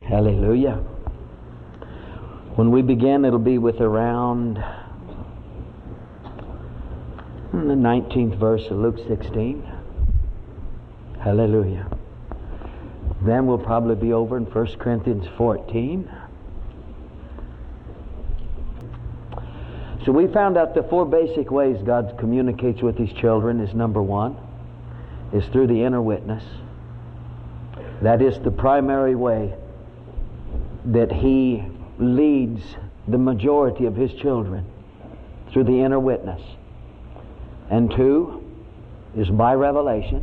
Hallelujah. When we begin, it'll be with around the 19th verse of Luke 16. Hallelujah. Then we'll probably be over in 1 Corinthians 14. So we found out the four basic ways God communicates with His children is number one, is through the inner witness. That is the primary way that He leads the majority of His children, through the inner witness. And two is by revelation.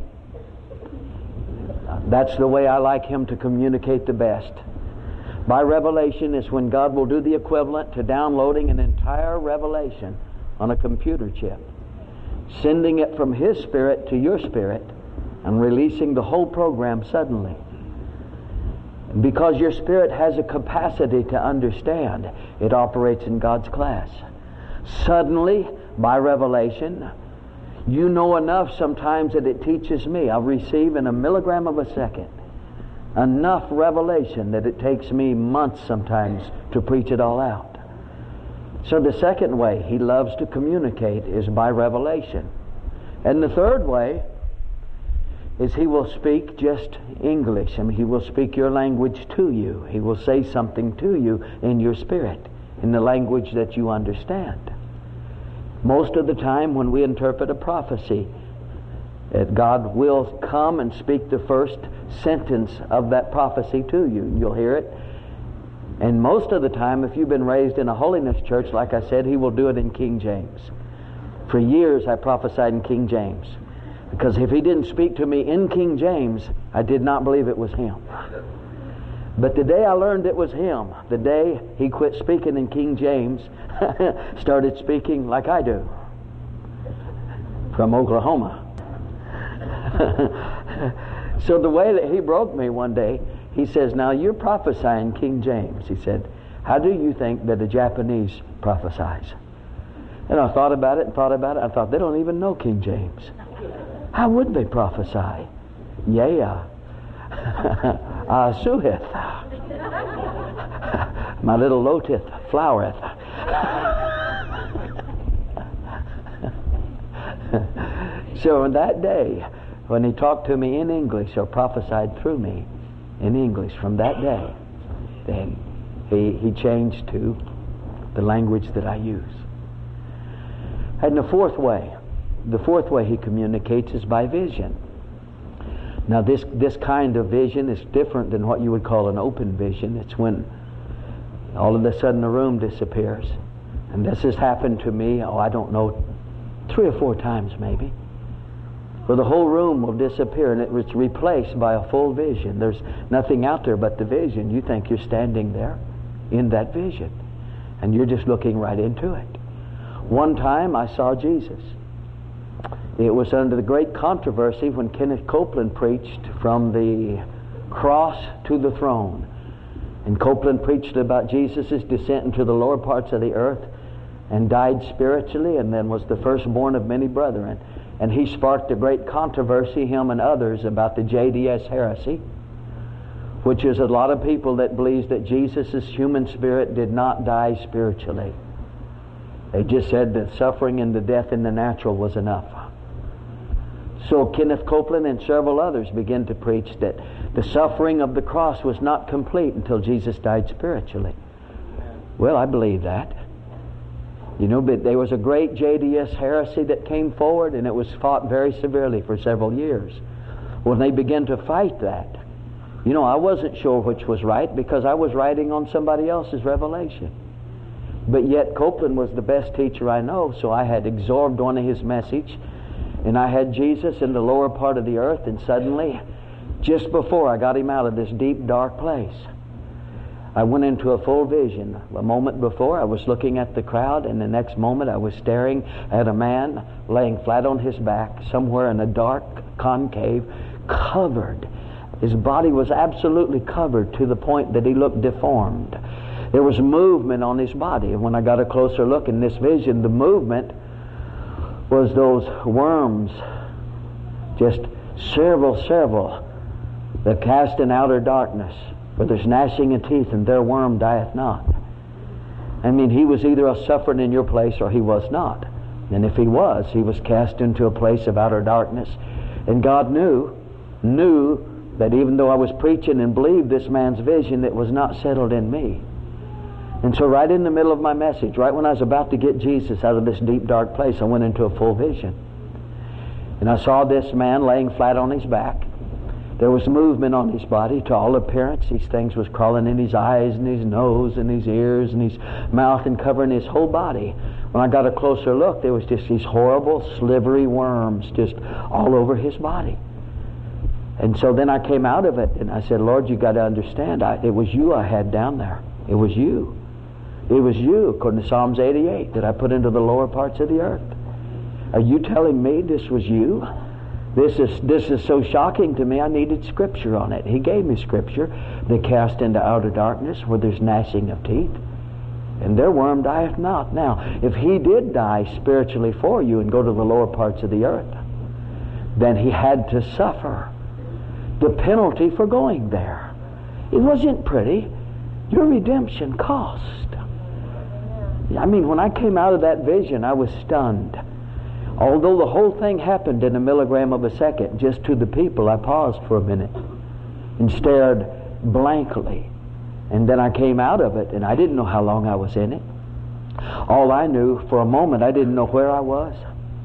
That's the way I like Him to communicate the best. By revelation is when God will do the equivalent to downloading an entire revelation on a computer chip, sending it from His Spirit to your spirit, and releasing the whole program suddenly. Because your spirit has a capacity to understand, it operates in God's class. Suddenly, by revelation, you know enough sometimes that it teaches me. I'll receive in a milligram of a second enough revelation that it takes me months sometimes to preach it all out. So the second way He loves to communicate is by revelation. And the third way is He will speak just English. He will speak your language to you. He will say something to you in your spirit, in the language that you understand. Most of the time when we interpret a prophecy, God will come and speak the first sentence of that prophecy to you. You'll hear it. And most of the time, if you've been raised in a holiness church, like I said, He will do it in King James. For years I prophesied in King James, because if He didn't speak to me in King James, I did not believe it was Him. But the day I learned it was Him, the day He quit speaking in King James, started speaking like I do, from Oklahoma. So the way that He broke me one day, He says, now you're prophesying King James. He said, how do you think that a Japanese prophesies? And I thought about it and thought about it. I thought, they don't even know King James. How would they prophesy? Yeah. Suhith. My little lotith flowereth. So on that day, when He talked to me in English or prophesied through me in English, from that day, then He changed to the language that I use. And the fourth way He communicates is by vision. Now this kind of vision is different than what you would call an open vision. It's when all of a sudden the room disappears. And this has happened to me, I don't know, 3 or 4 times maybe, where the whole room will disappear and it's replaced by a full vision. There's nothing out there but the vision. You think you're standing there in that vision, and you're just looking right into it. One time I saw Jesus. It was under the great controversy when Kenneth Copeland preached from the cross to the throne. And Copeland preached about Jesus' descent into the lower parts of the earth and died spiritually, and then was the firstborn of many brethren. And he sparked a great controversy, him and others, about the JDS heresy, which is a lot of people that believes that Jesus' human spirit did not die spiritually. They just said that suffering and the death in the natural was enough. So Kenneth Copeland and several others began to preach that the suffering of the cross was not complete until Jesus died spiritually. Well, I believe that. You know, but there was a great JDS heresy that came forward, and it was fought very severely for several years. When they began to fight that, I wasn't sure which was right, because I was writing on somebody else's revelation. But yet Copeland was the best teacher I know, so I had absorbed one of his message, and I had Jesus in the lower part of the earth, and suddenly, just before I got him out of this deep, dark place, I went into a full vision. A moment before, I was looking at the crowd, and the next moment I was staring at a man laying flat on his back somewhere in a dark concave, covered. His body was absolutely covered to the point that he looked deformed. There was movement on his body, and when I got a closer look in this vision, the movement was those worms, just several, that cast in outer darkness. where there's gnashing of teeth, and their worm dieth not. I mean, he was either suffering in your place or he was not. And if he was cast into a place of outer darkness. And God knew that even though I was preaching and believed this man's vision, it was not settled in me. And so right in the middle of my message, right when I was about to get Jesus out of this deep, dark place, I went into a full vision. And I saw this man laying flat on his back. There was movement on his body. To all appearance, these things was crawling in his eyes and his nose and his ears and his mouth and covering his whole body. When I got a closer look, there was just these horrible, slivery worms just all over his body. And so then I came out of it and I said, Lord, you got to understand, it was you I had down there. It was you. It was you, according to Psalms 88, that I put into the lower parts of the earth. Are you telling me this was you? This is so shocking to me, I needed Scripture on it. He gave me Scripture. They cast into outer darkness where there's gnashing of teeth, and their worm dieth not. Now, if he did die spiritually for you and go to the lower parts of the earth, then he had to suffer the penalty for going there. It wasn't pretty. Your redemption cost. I mean, when I came out of that vision, I was stunned. Although the whole thing happened in a milligram of a second, just to the people, I paused for a minute and stared blankly. And then I came out of it, and I didn't know how long I was in it. All I knew, for a moment, I didn't know where I was.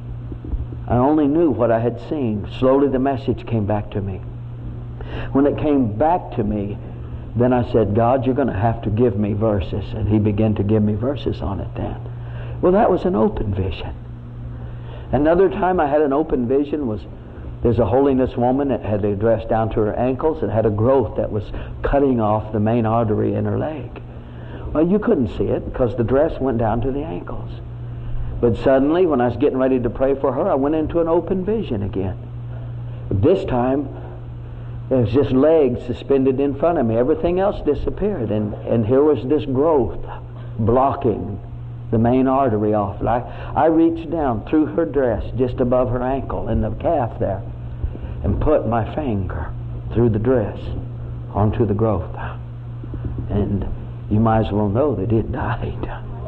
I only knew what I had seen. Slowly the message came back to me. When it came back to me, then I said, God, you're going to have to give me verses. And he began to give me verses on it then. Well, that was an open vision. Another time I had an open vision was, there's a holiness woman that had a dress down to her ankles and had a growth that was cutting off the main artery in her leg. Well, you couldn't see it because the dress went down to the ankles. But suddenly, when I was getting ready to pray for her, I went into an open vision again. But this time, there was just legs suspended in front of me. Everything else disappeared. And here was this growth blocking the main artery off. I reached down through her dress just above her ankle in the calf there and put my finger through the dress onto the growth. And you might as well know that it died.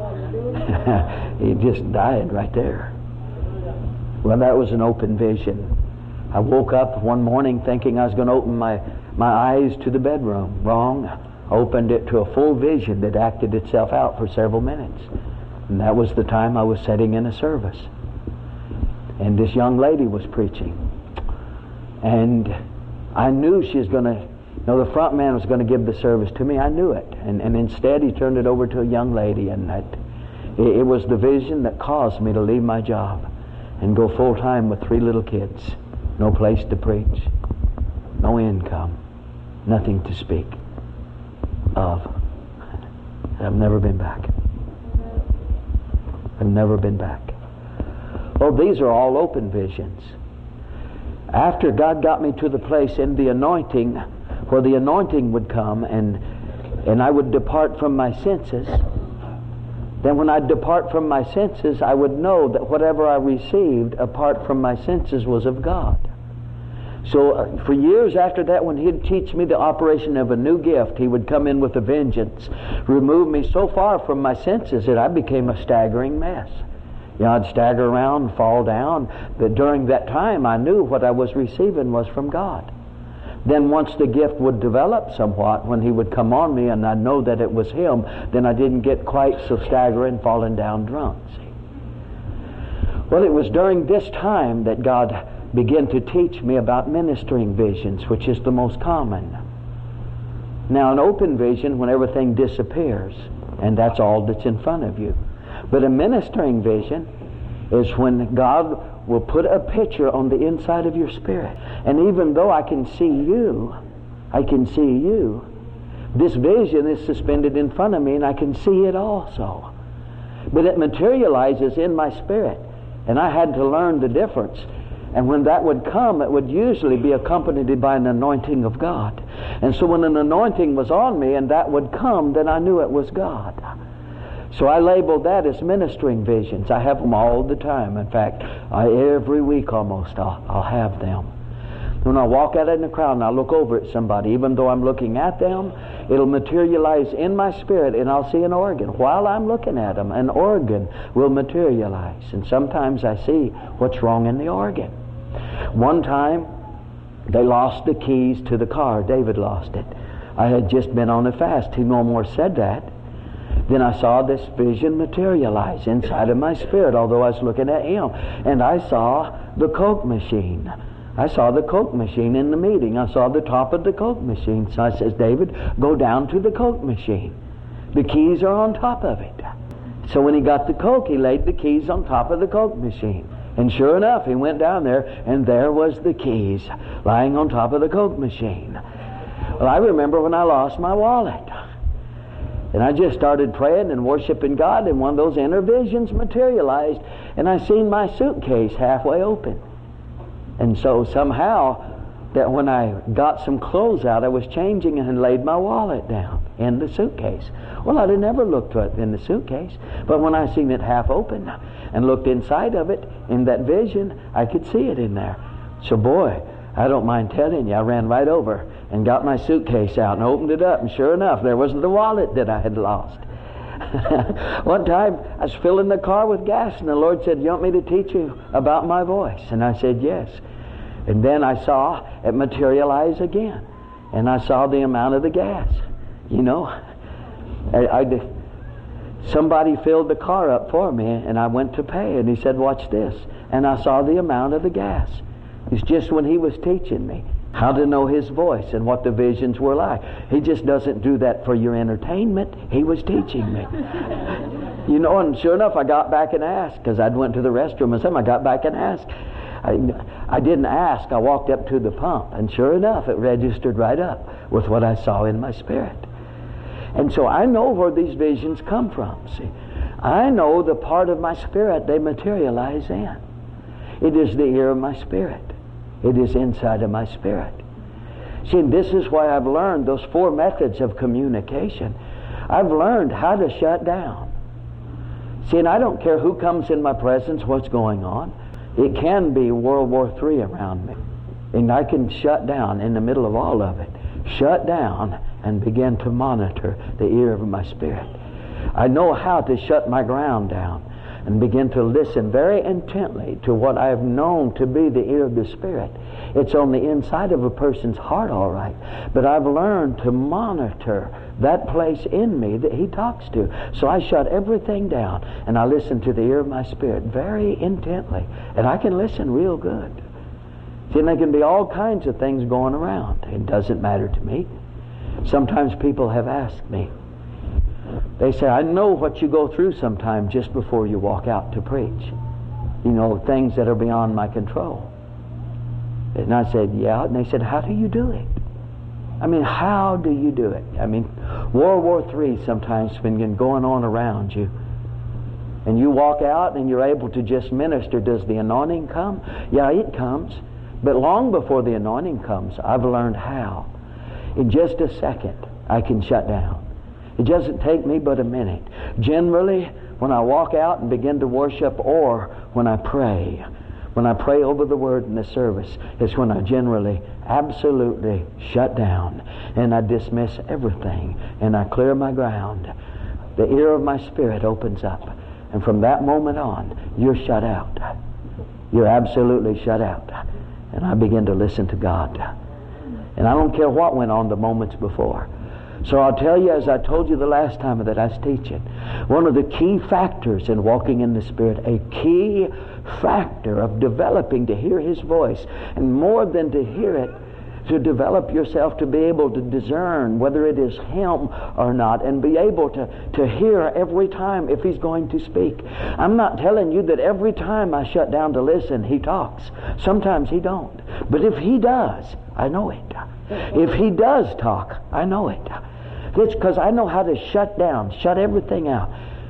It just died right there. Well, that was an open vision. I woke up one morning thinking I was going to open my eyes to the bedroom. Wrong. I opened it to a full vision that acted itself out for several minutes. And that was the time I was sitting in a service. And this young lady was preaching. And I knew she was going to, the front man was going to give the service to me. I knew it. And instead he turned it over to a young lady. And it was the vision that caused me to leave my job and go full time with 3 little kids. No place to preach. No income. Nothing to speak of. I've never been back. I've never been back. Oh, these are all open visions. After God got me to the place in the anointing where the anointing would come and I would depart from my senses, then when I'd depart from my senses, I would know that whatever I received apart from my senses was of God. So for years after that, when he'd teach me the operation of a new gift, he would come in with a vengeance, remove me so far from my senses that I became a staggering mess. I'd stagger around, fall down, but during that time I knew what I was receiving was from God. Then once the gift would develop somewhat, when he would come on me and I'd know that it was him, then I didn't get quite so staggering, falling down drunk. See? Well, it was during this time that God began to teach me about ministering visions, which is the most common. Now, an open vision, when everything disappears, and that's all that's in front of you. But a ministering vision is when God will put a picture on the inside of your spirit. And even though I can see you, this vision is suspended in front of me and I can see it also. But it materializes in my spirit. And I had to learn the difference. And when that would come, it would usually be accompanied by an anointing of God. And so when an anointing was on me and that would come, then I knew it was God. So I labeled that as ministering visions. I have them all the time. In fact, every week almost I'll have them. When I walk out in the crowd and I look over at somebody, even though I'm looking at them, it'll materialize in my spirit, and I'll see an organ. While I'm looking at them, an organ will materialize. And sometimes I see what's wrong in the organ. One time, they lost the keys to the car. David lost it. I had just been on a fast. He no more said that. Then I saw this vision materialize inside of my spirit, although I was looking at him. And I saw the Coke machine. I saw the Coke machine in the meeting. I saw the top of the Coke machine. So I says, David, go down to the Coke machine. The keys are on top of it. So when he got the Coke, he laid the keys on top of the Coke machine. And sure enough, he went down there, and there was the keys lying on top of the Coke machine. Well, I remember when I lost my wallet. And I just started praying and worshiping God, and one of those inner visions materialized, and I seen my suitcase halfway open. And so somehow, that when I got some clothes out, I was changing and laid my wallet down in the suitcase. Well, I'd have never looked at it in the suitcase, but when I seen it half open and looked inside of it, in that vision, I could see it in there. So boy, I don't mind telling you, I ran right over and got my suitcase out and opened it up, and sure enough, there was the wallet that I had lost. One time, I was filling the car with gas, and the Lord said, you want me to teach you about my voice? And I said, yes. And then I saw it materialize again, and I saw the amount of the gas. You know, somebody filled the car up for me, and I went to pay, and he said, watch this. And I saw the amount of the gas. It's just when he was teaching me how to know his voice and what the visions were like. He just doesn't do that for your entertainment. He was teaching me. You know, and sure enough, I got back and asked, because I'd went to the restroom and something. I got back and asked. I didn't ask. I walked up to the pump, and sure enough, it registered right up with what I saw in my spirit. And so I know where these visions come from. See, I know the part of my spirit they materialize in. It is the ear of my spirit. It is inside of my spirit. See, this is why I've learned those 4 methods of communication. I've learned how to shut down. See, and I don't care who comes in my presence, what's going on. It can be World War III around me. And I can shut down in the middle of all of it. Shut down and begin to monitor the ear of my spirit. I know how to shut my ground down and begin to listen very intently to what I have known to be the ear of the Spirit. It's on the inside of a person's heart, all right. But I've learned to monitor that place in me that He talks to. So I shut everything down and I listen to the ear of my spirit very intently. And I can listen real good. See, there can be all kinds of things going around. It doesn't matter to me. Sometimes people have asked me, they say, I know what you go through sometimes just before you walk out to preach. You know, things that are beyond my control. And I said, yeah. And they said, how do you do it? I mean, how do you do it? I mean, World War III sometimes has been going on around you. And you walk out and you're able to just minister. Does the anointing come? Yeah, it comes. But long before the anointing comes, I've learned how. In just a second, I can shut down. It doesn't take me but a minute. Generally, when I walk out and begin to worship, or when I pray over the Word in the service, is when I generally absolutely shut down and I dismiss everything and I clear my ground. The ear of my spirit opens up, and from that moment on, you're shut out. You're absolutely shut out. And I begin to listen to God. And I don't care what went on the moments before. So I'll tell you, as I told you the last time that I was teaching, one of the key factors in walking in the Spirit, a key factor of developing to hear His voice, and more than to hear it, to develop yourself to be able to discern whether it is Him or not, and be able to hear every time if He's going to speak. I'm not telling you that every time I shut down to listen, He talks. Sometimes He don't. But if He does, I know it. If He does talk, I know it. It's because I know how to shut down, shut everything out.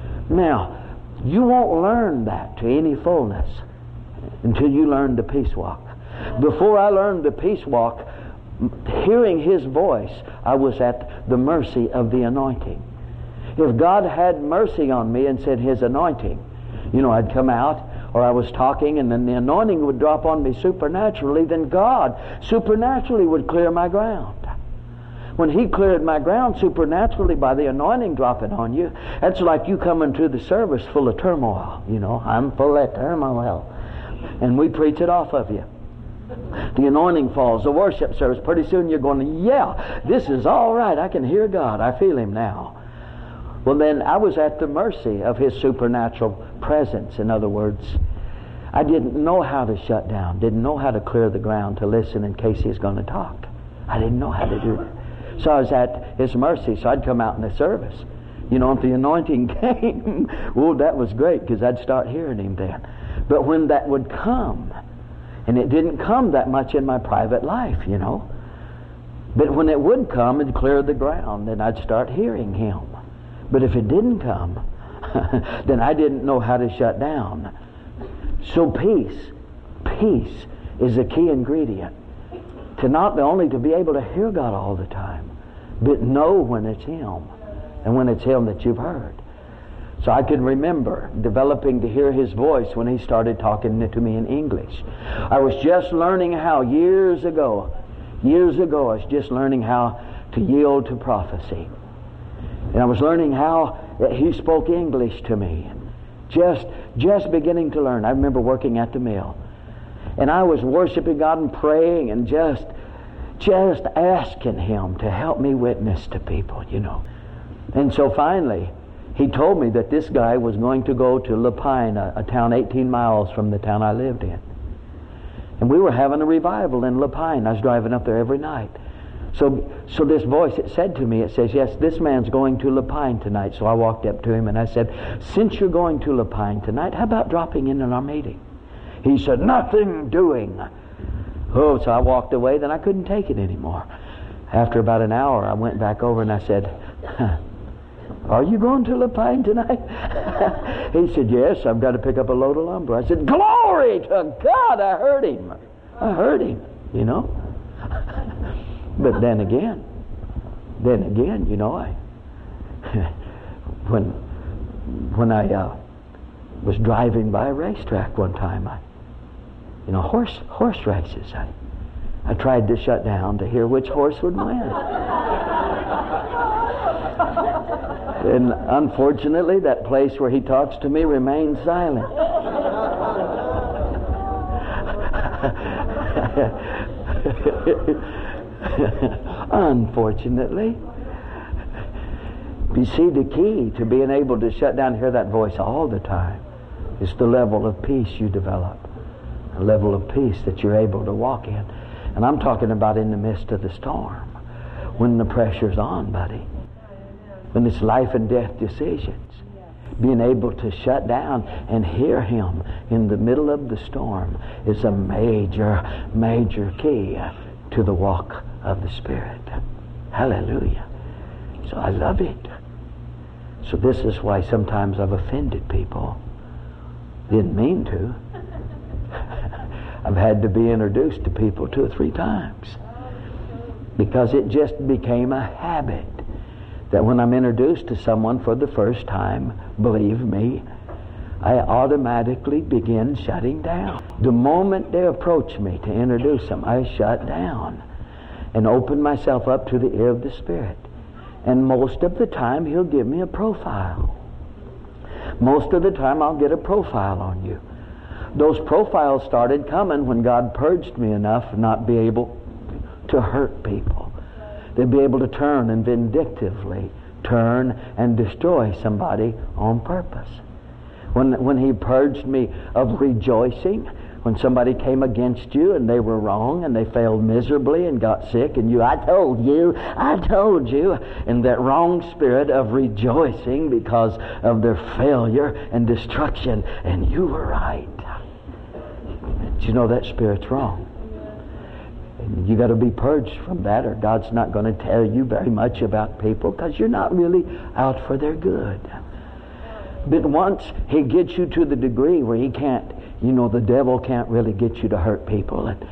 Now, you won't learn that to any fullness until you learn the peace walk. Before I learned the peace walk, hearing His voice, I was at the mercy of the anointing. If God had mercy on me and said His anointing, you know, I'd come out, or I was talking and then the anointing would drop on me supernaturally, then God supernaturally would clear my ground. When He cleared my ground supernaturally by the anointing dropping on you, that's like you coming to the service full of turmoil. You know, I'm full of turmoil. And we preach it off of you. The anointing falls, the worship service, pretty soon you're going, yeah, this is all right. I can hear God. I feel Him now. Well, then I was at the mercy of His supernatural presence. In other words, I didn't know how to shut down, didn't know how to clear the ground to listen in case He's going to talk. I didn't know how to do that. So I was at His mercy, so I'd come out in the service. You know, if the anointing came, well, that was great because I'd start hearing Him then. But when that would come, and it didn't come that much in my private life, you know. But when it would come and clear the ground, then I'd start hearing Him. But if it didn't come, then I didn't know how to shut down. So peace is a key ingredient to not only to be able to hear God all the time, but know when it's Him and when it's Him that you've heard. So I can remember developing to hear His voice when He started talking to me in English. I was just learning how years ago, I was just learning how to yield to prophecy. And I was learning how He spoke English to me. Just beginning to learn. I remember working at the mill. And I was worshiping God and praying and just asking Him to help me witness to people, you know. And so finally, He told me that this guy was going to go to Lapine, a town 18 miles from the town I lived in. And we were having a revival in Lapine. I was driving up there every night. So this voice, it said to me, it says, yes, this man's going to Lapine tonight. So I walked up to him and I said, since you're going to Lapine tonight, how about dropping in on our meeting? He said, nothing doing. Oh, so I walked away. Then I couldn't take it anymore. After about an hour, I went back over and I said, are you going to Lapine tonight? He said, yes, I've got to pick up a load of lumber. I said, glory to God, I heard him, you know. But then again, you know, when I was driving by a racetrack one time, horse races, I tried to shut down to hear which horse would win. And unfortunately, that place where He talks to me remains silent. Unfortunately. You see, the key to being able to shut down and hear that voice all the time is the level of peace you develop. A level of peace that you're able to walk in. And I'm talking about in the midst of the storm. When the pressure's on, buddy. When it's life and death decisions. Being able to shut down and hear Him in the middle of the storm is a major key to the walk of the Spirit. Hallelujah. So I love it. So this is why sometimes I've offended people. Didn't mean to. I've had to be introduced to people 2 or 3 times. Because it just became a habit that when I'm introduced to someone for the first time, believe me, I automatically begin shutting down. The moment they approach me to introduce them, I shut down and open myself up to the ear of the Spirit. And most of the time, He'll give me a profile. Most of the time, I'll get a profile on you. Those profiles started coming when God purged me enough to not be able to hurt people. They'd be able to turn and vindictively turn and destroy somebody on purpose. When He purged me of rejoicing, when somebody came against you and they were wrong and they failed miserably and got sick and I told you, and that wrong spirit of rejoicing because of their failure and destruction, and you were right. But you know that spirit's wrong. And you got to be purged from that, or God's not going to tell you very much about people because you're not really out for their good. But once He gets you to the degree where He can't, the devil can't really get you to hurt people.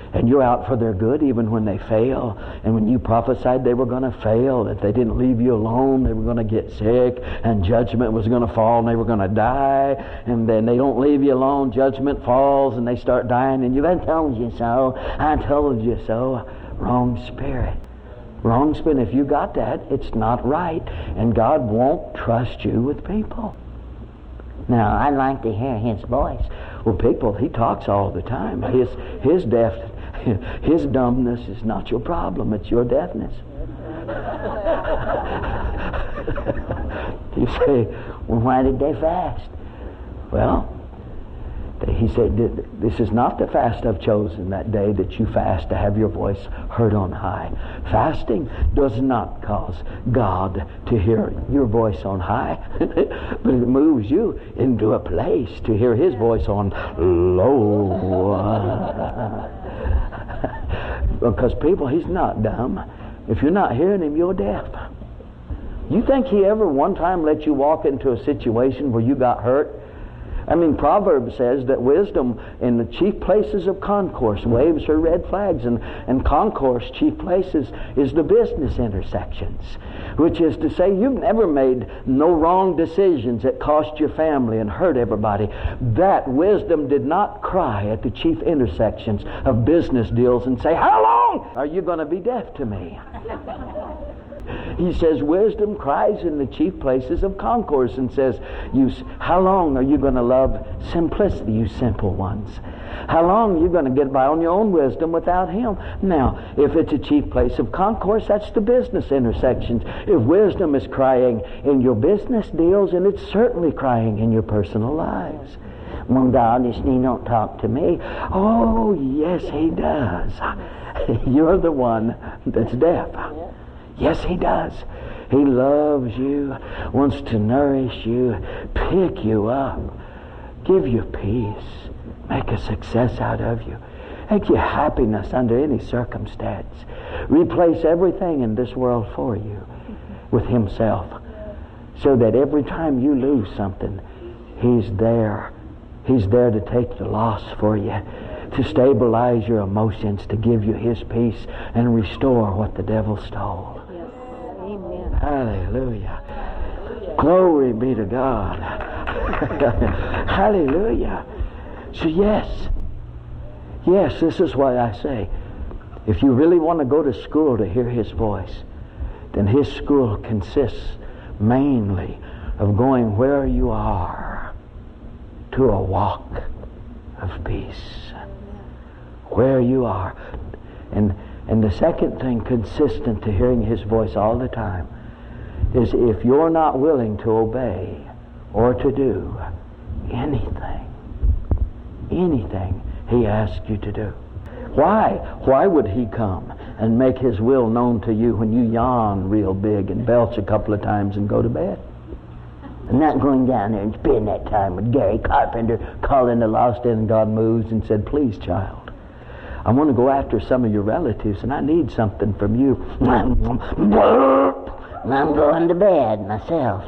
And you're out for their good even when they fail. And when you prophesied they were going to fail, that they didn't leave you alone, they were going to get sick, and judgment was going to fall, and they were going to die. And then they don't leave you alone, judgment falls, and they start dying. And I told you so, I told you so. Wrong spirit. Wrong spirit. If you got that, it's not right. And God won't trust you with people. Now, I'd like to hear His voice. Well, people, He talks all the time. His dumbness is not your problem. It's your deafness. You say, well, why did they fast? Well, He said, this is not the fast I've chosen, that day that you fast to have your voice heard on high. Fasting does not cause God to hear your voice on high, but it moves you into a place to hear His voice on low. Because people, He's not dumb. If you're not hearing Him, you're deaf. You think He ever one time let you walk into a situation where you got hurt? I mean, Proverbs says that wisdom in the chief places of concourse waves her red flags, and concourse, chief places, is the business intersections, which is to say you've never made no wrong decisions that cost your family and hurt everybody. That wisdom did not cry at the chief intersections of business deals and say, how long are you going to be deaf to me? He says wisdom cries in the chief places of concourse and says, how long are you going to love simplicity, you simple ones? How long are you going to get by on your own wisdom without Him? Now, if it's a chief place of concourse, that's the business intersections. If wisdom is crying in your business deals, and it's certainly crying in your personal lives. Well, God, He don't talk to me. Oh, yes, He does. You're the one that's deaf. Yes, He does. He loves you, wants to nourish you, pick you up, give you peace, make a success out of you, make you happiness under any circumstance, replace everything in this world for you with Himself, so that every time you lose something, He's there. He's there to take the loss for you, to stabilize your emotions, to give you His peace and restore what the devil stole. Hallelujah. Glory be to God. Hallelujah. So yes, this is why I say, if you really want to go to school to hear His voice, then His school consists mainly of going where you are to a walk of peace. Where you are. And the second thing consistent to hearing His voice all the time is if you're not willing to obey or to do anything He asks you to do. Why? Why would He come and make His will known to you when you yawn real big and belch a couple of times and go to bed? I'm not going down there and spend that time with Gary Carpenter calling the lost in, and God moves and said, please, child, I want to go after some of your relatives and I need something from you. I'm going to bed myself.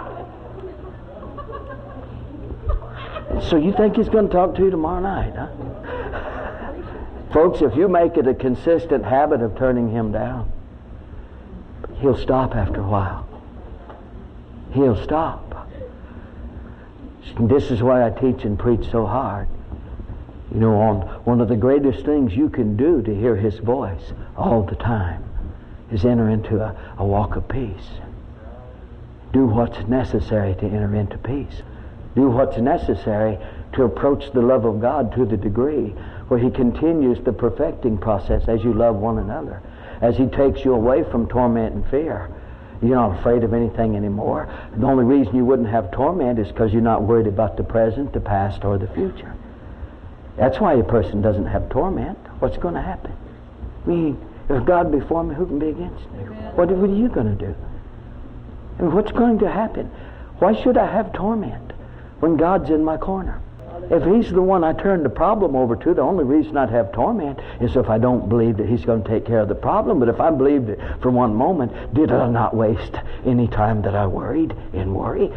So you think He's going to talk to you tomorrow night, huh? Folks, if you make it a consistent habit of turning Him down, He'll stop after a while. He'll stop. This is why I teach and preach so hard. You know, on one of the greatest things you can do to hear His voice all the time is enter into a walk of peace. Do what's necessary to enter into peace. Do what's necessary to approach the love of God to the degree where He continues the perfecting process as you love one another, as He takes you away from torment and fear. You're not afraid of anything anymore. The only reason you wouldn't have torment is because you're not worried about the present, the past, or the future. That's why a person doesn't have torment. What's going to happen? I mean, if God be for me, who can be against me? What are you going to do? I mean, what's going to happen? Why should I have torment when God's in my corner? If He's the one I turn the problem over to, the only reason I'd have torment is if I don't believe that He's going to take care of the problem. But if I believed it for one moment, did I not waste any time that I worried in worry?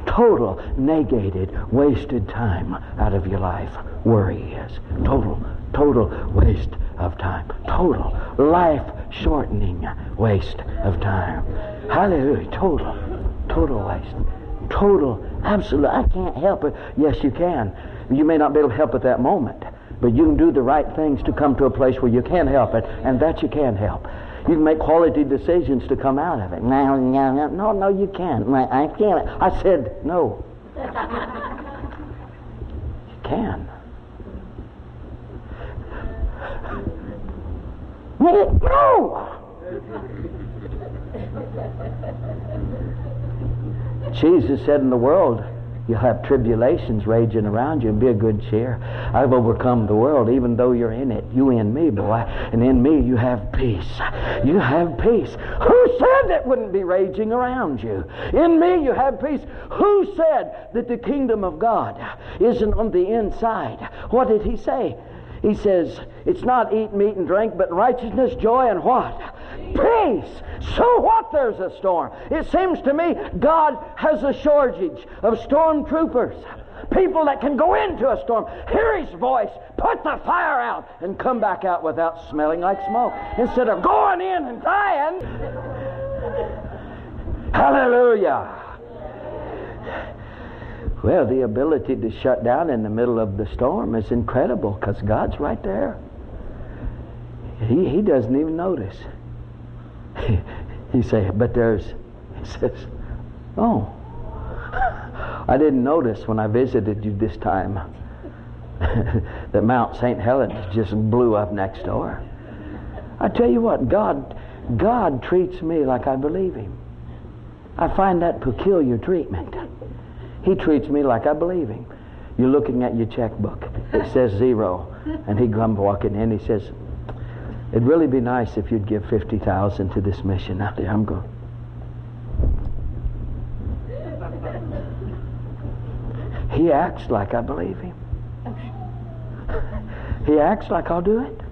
Total negated, wasted time out of your life. Worry is total Total waste of time. Total life-shortening waste of time. Hallelujah. Total waste. Total, absolute. I can't help it. Yes, you can. You may not be able to help at that moment, but you can do the right things to come to a place where you can help it, and that you can help. You can make quality decisions to come out of it. No, you can't. I can't. I said no. You can. No! Jesus said in the world, you'll have tribulations raging around you, and be of good cheer. I've overcome the world, even though you're in it. You in me, boy. And in me you have peace. You have peace. Who said that wouldn't be raging around you? In me you have peace. Who said that the kingdom of God isn't on the inside? What did he say? He says, it's not eat, meat, and drink, but righteousness, joy, and what? Peace. So what there's a storm? It seems to me God has a shortage of stormtroopers. People that can go into a storm, hear His voice, put the fire out, and come back out without smelling like smoke. Instead of going in and dying. Hallelujah. Well, the ability to shut down in the middle of the storm is incredible because God's right there. He doesn't even notice. He says, oh, I didn't notice when I visited you this time that Mount St. Helens just blew up next door. I tell you what, God treats me like I believe Him. I find that peculiar treatment. He treats me like I believe Him. You're looking at your checkbook. It says 0. And He comes walking in. He says, it'd really be nice if you'd give $50,000 to this mission out there. I'm going. He acts like I believe Him. He acts like I'll do it.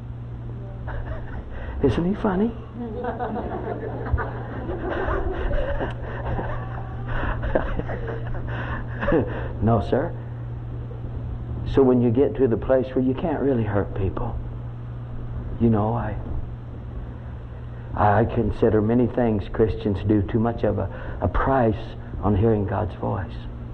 Isn't He funny? No, sir. So when you get to the place where you can't really hurt people, you know, I consider many things Christians do too much of a price on hearing God's voice.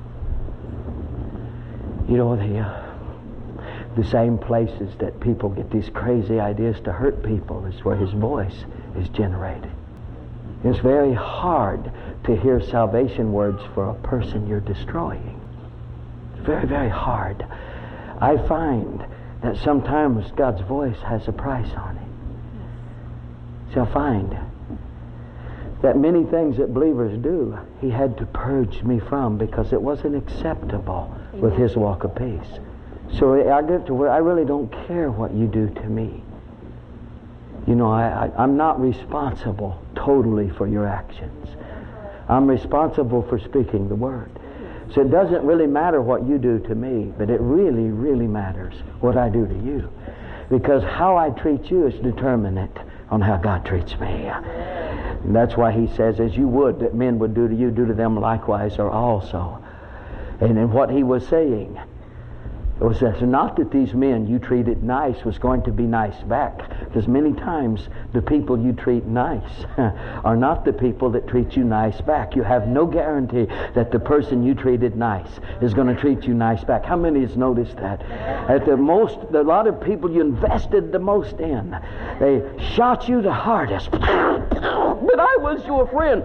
You know, the same places that people get these crazy ideas to hurt people is where His voice is generated. It's very hard to hear salvation words for a person you're destroying. It's very, very hard. I find that sometimes God's voice has a price on it. So I find that many things that believers do, He had to purge me from because it wasn't acceptable with His walk of peace. So I get to where I really don't care what you do to me. You know, I'm not responsible totally for your actions. I'm responsible for speaking the word. So it doesn't really matter what you do to me, but it really, really matters what I do to you. Because how I treat you is determinant on how God treats me. And that's why He says, as you would that men would do to you, do to them likewise or also. And in what He was saying, it was not that these men you treated nice was going to be nice back. Because many times the people you treat nice are not the people that treat you nice back. You have no guarantee that the person you treated nice is going to treat you nice back. How many has noticed that? At a lot of people you invested the most in, they shot you the hardest. But I was your friend.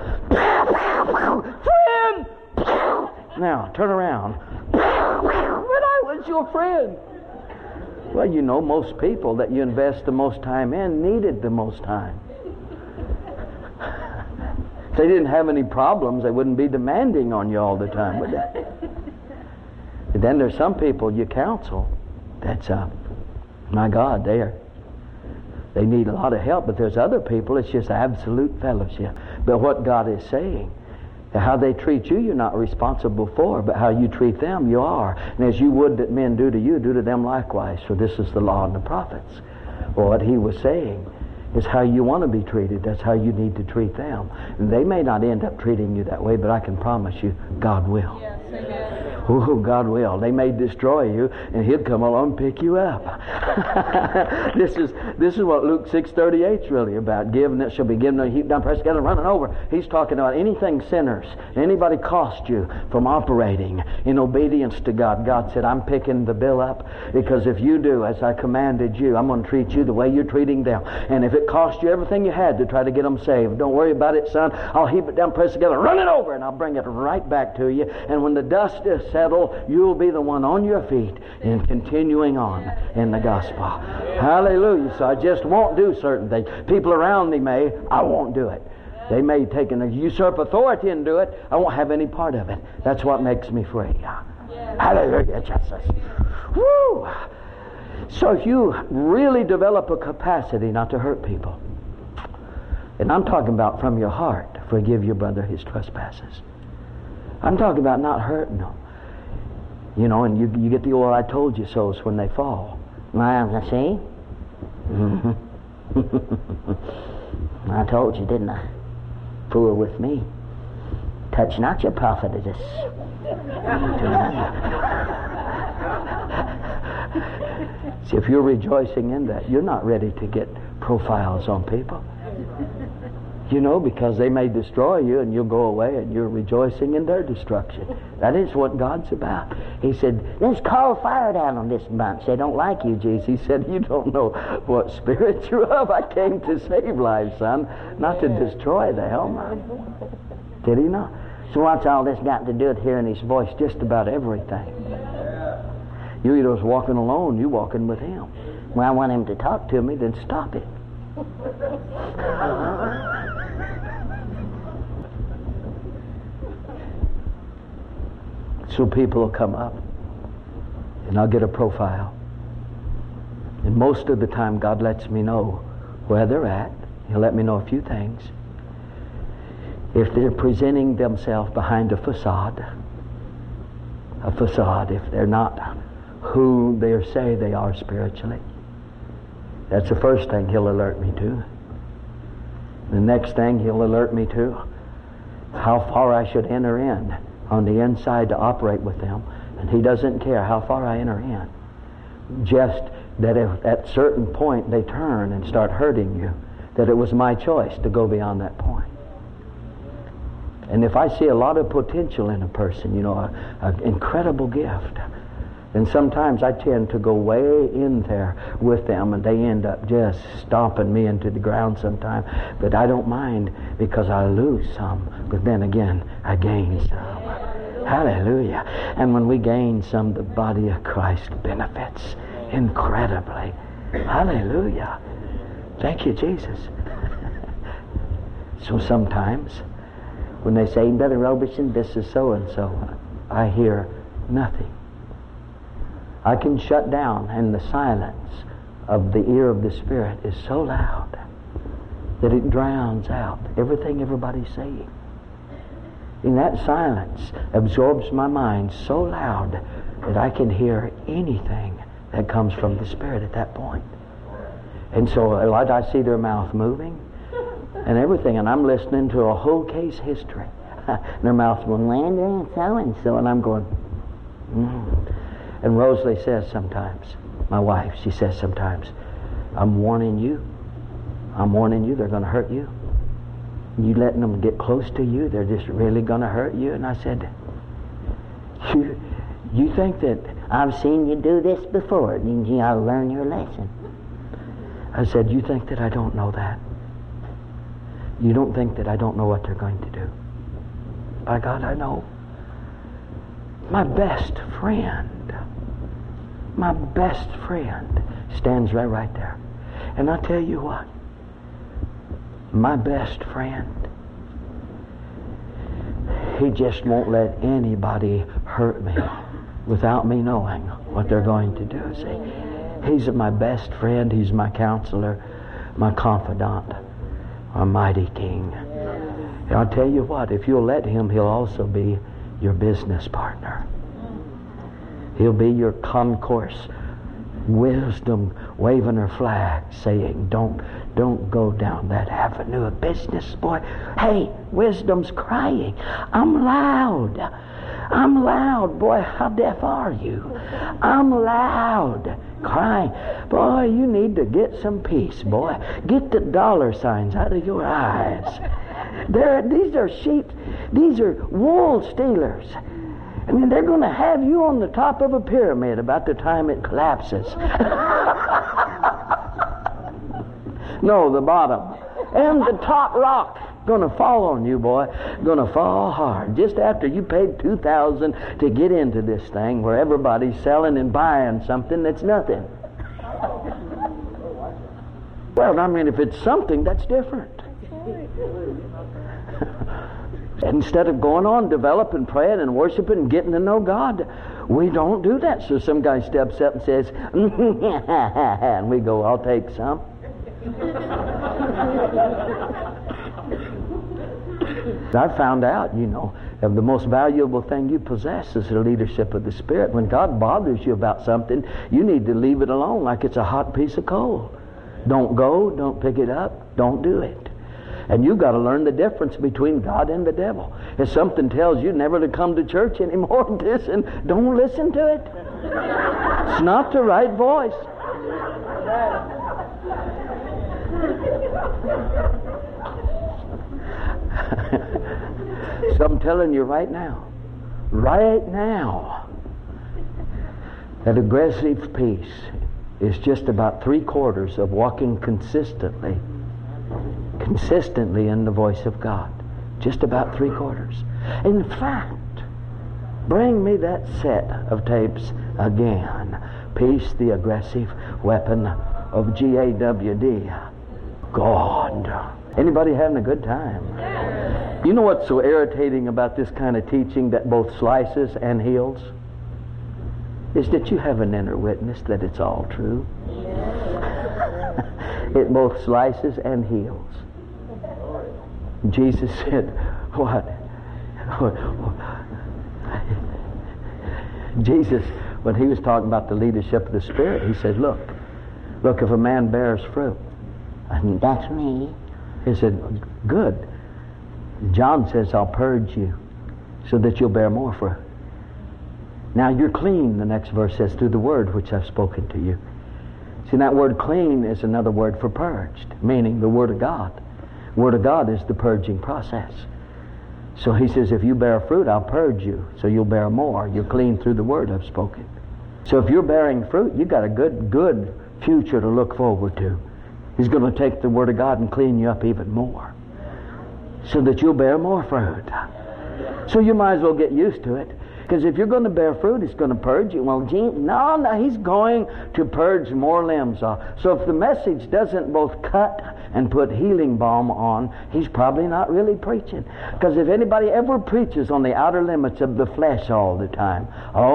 Friend! Now, turn around. But I was your friend. Well, you know, most people that you invest the most time in needed the most time. If they didn't have any problems, they wouldn't be demanding on you all the time, would they? And then there's some people you counsel that's, my God, they need a lot of help, but there's other people, it's just absolute fellowship. But what God is saying, how they treat you, you're not responsible for, but how you treat them, you are. And as you would that men do to you, do to them likewise. For this is the law and the prophets. Well, what He was saying is how you want to be treated. That's how you need to treat them. And they may not end up treating you that way, but I can promise you, God will. Yes, amen. Oh, God will. They may destroy you, and He'll come along and pick you up. This is what Luke 6:38 is really about. Give, and it shall be given, heaped down, pressed together, running over. He's talking about anything sinners, anybody cost you from operating in obedience to God. God said, I'm picking the bill up, because if you do as I commanded you, I'm going to treat you the way you're treating them. And if it cost you everything you had to try to get them saved, don't worry about it, son. I'll heap it down, press it together, run it over, and I'll bring it right back to you. And when the dust is settled, you'll be the one on your feet and continuing on in the gospel. Hallelujah. So I just won't do certain things. People around me may. I won't do it. They may take and usurp authority and do it. I won't have any part of it. That's what makes me free. Hallelujah, Jesus. Woo! So if you really develop a capacity not to hurt people, and I'm talking about from your heart, forgive your brother his trespasses. I'm talking about not hurting them. You know, and you get the old I told you so's when they fall. Well, see? Mm-hmm. I told you, didn't I? Fool with me. Touch not your prophetess. See, if you're rejoicing in that, you're not ready to get profiles on people. You know, because they may destroy you and you'll go away and you're rejoicing in their destruction. That is what God's about. He said, let's call fire down on this bunch. They don't like you, Jesus. He said, you don't know what spirit you're of. I came to save lives, son, not to destroy them. Did he not? So what's all this got to do with hearing his voice? Just about everything. You either was walking alone, you walking with him. When I want him to talk to me, then stop it. So people will come up and I'll get a profile, and most of the time God lets me know where they're at. He'll let me know a few things. If they're presenting themselves behind a facade, if they're not who they say they are spiritually, that's the first thing He'll alert me to. The next thing He'll alert me to, how far I should enter in on the inside to operate with them. And He doesn't care how far I enter in. Just that if at certain point they turn and start hurting you, that it was my choice to go beyond that point. And if I see a lot of potential in a person, you know, an incredible gift, and sometimes I tend to go way in there with them, and they end up just stomping me into the ground sometimes. But I don't mind, because I lose some, but then again, I gain some. Hallelujah. And when we gain some, the body of Christ benefits incredibly. Hallelujah. Thank you, Jesus. So sometimes, when they say, Brother Robertson, this is so-and-so, I hear nothing. I can shut down, and the silence of the ear of the Spirit is so loud that it drowns out everything everybody's saying. And that silence absorbs my mind so loud that I can hear anything that comes from the Spirit at that point. And so I see their mouth moving and everything, and I'm listening to a whole case history. And their mouth going, Landry, so-and-so, and I'm going, And Rosalie says sometimes, my wife, she says sometimes, I'm warning you, they're going to hurt you. You letting them get close to you, they're just really going to hurt you. And I said, you think that I've seen you do this before, and you ought to learn your lesson. I said, you think that I don't know that? You don't think that I don't know what they're going to do? By God, I know. My best friend stands right there. And I tell you what, my best friend, he just won't let anybody hurt me without me knowing what they're going to do. See, he's my best friend, he's my counselor, my confidant, our mighty King. And I'll tell you what, if you'll let him, he'll also be your business partner. He'll be your concourse, wisdom waving her flag, saying, don't go down that avenue of business, boy. Hey, wisdom's crying. I'm loud. I'm loud. Boy, how deaf are you? I'm loud. Crying. Boy, you need to get some peace, boy. Get the dollar signs out of your eyes. These are sheep. These are wool stealers. I mean, they're going to have you on the top of a pyramid about the time it collapses. No, the bottom. And the top rock going to fall on you, boy. Going to fall hard. Just after you paid $2,000 to get into this thing where everybody's selling and buying something that's nothing. Well, I mean, if it's something, that's different. Instead of going on developing, praying and worshiping and getting to know God, we don't do that. So some guy steps up and says, and we go, I'll take some. I found out, the most valuable thing you possess is the leadership of the Spirit. When God bothers you about something, you need to leave it alone like it's a hot piece of coal. Don't go, don't pick it up, don't do it. And you've got to learn the difference between God and the devil. If something tells you never to come to church anymore, don't listen to it. It's not the right voice. So I'm telling you right now, that aggressive peace is just about 3/4 of walking consistently in the voice of God. Just about 3/4. In fact, bring me that set of tapes again. Peace, the aggressive weapon of GAWD. God. Anybody having a good time? You know what's so irritating about this kind of teaching that both slices and heals? Is that you have an inner witness that it's all true. It both slices and heals. Jesus said, what? Jesus, when he was talking about the leadership of the Spirit, he said, look, if a man bears fruit, and that's me. He said, good. John says, I'll purge you so that you'll bear more fruit. Now you're clean, the next verse says, through the word which I've spoken to you. See, that word clean is another word for purged, meaning the Word of God. The Word of God is the purging process. So he says, if you bear fruit, I'll purge you, so you'll bear more. You're clean through the Word I've spoken. So if you're bearing fruit, you've got a good future to look forward to. He's going to take the Word of God and clean you up even more, so that you'll bear more fruit. So you might as well get used to it. Because if you're going to bear fruit, He's going to purge you. Well, no, He's going to purge more limbs off. So if the message doesn't both cut and put healing balm on, He's probably not really preaching. Because if anybody ever preaches on the outer limits of the flesh all the time,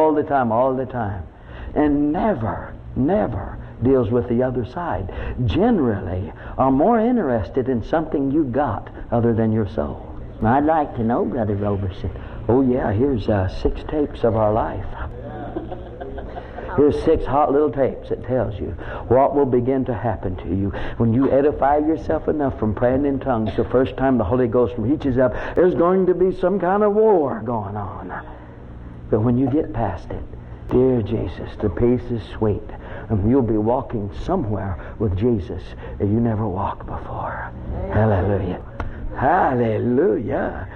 and never deals with the other side, generally are more interested in something you got other than your soul. I'd like to know, Brother Roberson. Oh yeah, here's 6 tapes of our life. Here's 6 hot little tapes that tells you what will begin to happen to you when you edify yourself enough from praying in tongues. The first time the Holy Ghost reaches up, there's going to be some kind of war going on. But when you get past it, dear Jesus, the peace is sweet, and you'll be walking somewhere with Jesus that you never walked before. Hallelujah. Hallelujah.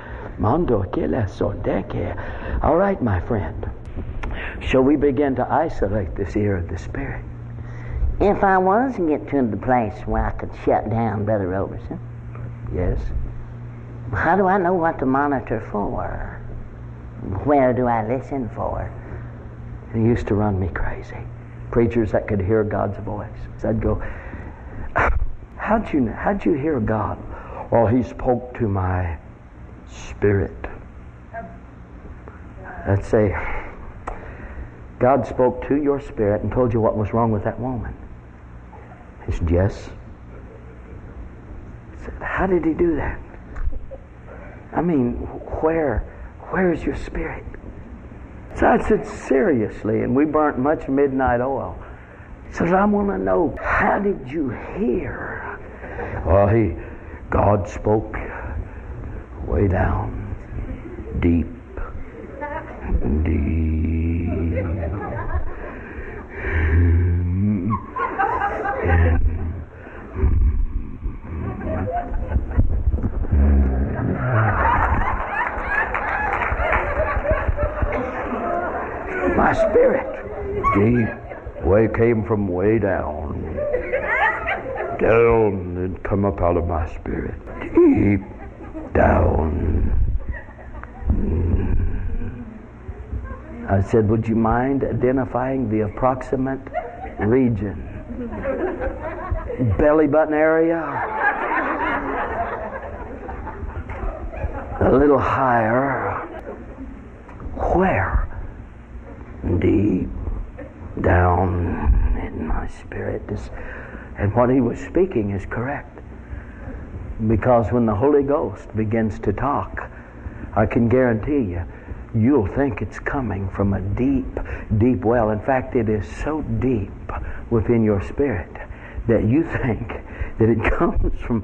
All right, my friend. Shall we begin to isolate this ear of the Spirit? If I was to get to the place where I could shut down, Brother Roberson. Yes. How do I know what to monitor for? Where do I listen for? It used to run me crazy. Preachers that could hear God's voice. So I'd go, how'd you hear God? Well, He spoke to my spirit. Let's say God spoke to your spirit and told you what was wrong with that woman. He said, yes. I said, how did He do that? I mean, where is your spirit? So I said, seriously, and we burnt much midnight oil. He said, I want to know, how did you hear? Well, God spoke way down, deep My spirit, deep, way came from way down, and come up out of my spirit, deep down. I said, would you mind identifying the approximate region? Belly button area? A little higher. Where? Deep down in my spirit. And what he was speaking is correct. Because when the Holy Ghost begins to talk, I can guarantee you, you'll think it's coming from a deep, deep well. In fact, it is so deep within your spirit that you think that it comes from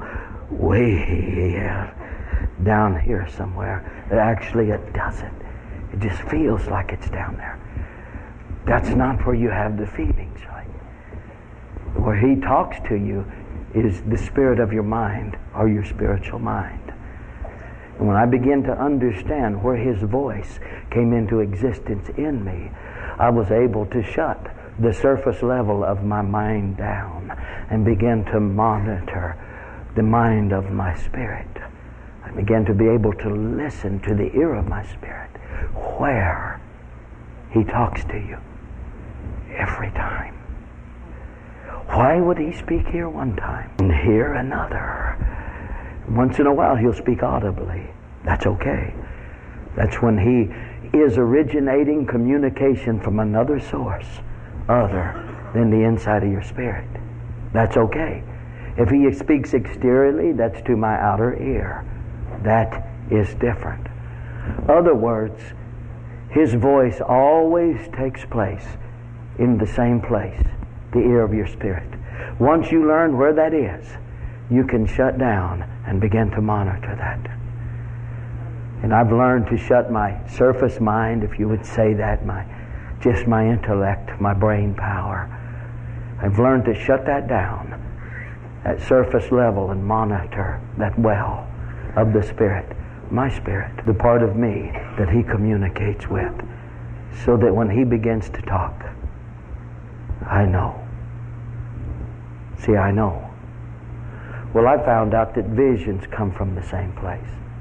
way down here somewhere. But actually it doesn't. It just feels like it's down there. That's not where you have the feelings, right? Where he talks to you is the spirit of your mind or your spiritual mind. And when I begin to understand where his voice came into existence in me, I was able to shut the surface level of my mind down and begin to monitor the mind of my spirit. I began to be able to listen to the ear of my spirit where he talks to you every time. Why would he speak here one time and here another? Once in a while he'll speak audibly. That's okay. That's when he is originating communication from another source other than the inside of your spirit. That's okay. If he speaks exteriorly, that's to my outer ear. That is different. Other words, his voice always takes place in the same place, the ear of your spirit. Once you learn where that is, you can shut down and begin to monitor that. And I've learned to shut my surface mind, if you would say that, just my intellect, my brain power. I've learned to shut that down at surface level and monitor that well of the Spirit, my spirit, the part of me that he communicates with, so that when he begins to talk, I know. See, I know. Well, I found out that visions come from the same place.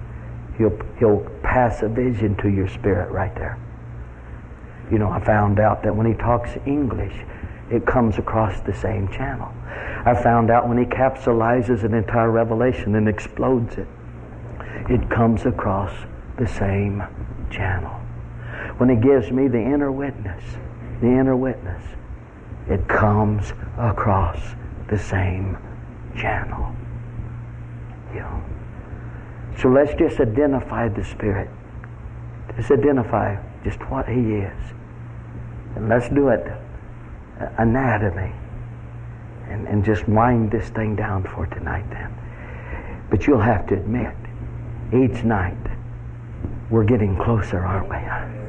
He'll pass a vision to your spirit right there. You know, I found out that when he talks English, it comes across the same channel. I found out when he capsulizes an entire revelation and explodes it, it comes across the same channel. When he gives me the inner witness, it comes across the same channel. You know. So let's just identify the Spirit. Just identify just what he is. And let's do it anatomy. And just wind this thing down for tonight then. But you'll have to admit, each night, we're getting closer, aren't we?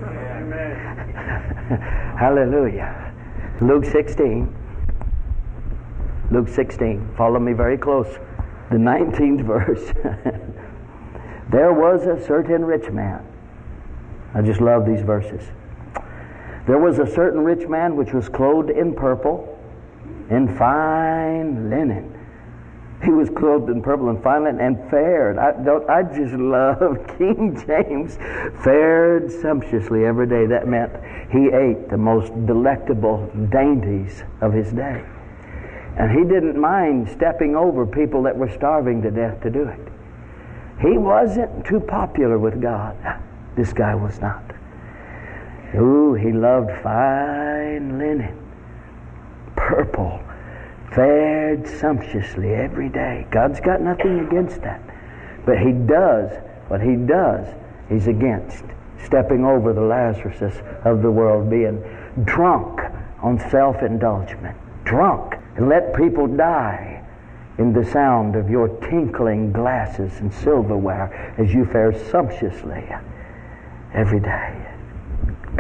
Hallelujah. Luke 16. Luke 16. Follow me very close. The 19th verse. There was a certain rich man. I just love these verses. There was a certain rich man which was clothed in purple, in fine linen. He was clothed in purple and fine linen and fared. I just love King James. Fared sumptuously every day. That meant he ate the most delectable dainties of his day. And he didn't mind stepping over people that were starving to death to do it. He wasn't too popular with God. This guy was not. Ooh, he loved fine linen, purple, fared sumptuously every day. God's got nothing against that. But he does, what he does, he's against stepping over the Lazaruses of the world, being drunk on self-indulgence. Drunk. And let people die in the sound of your tinkling glasses and silverware as you fare sumptuously every day.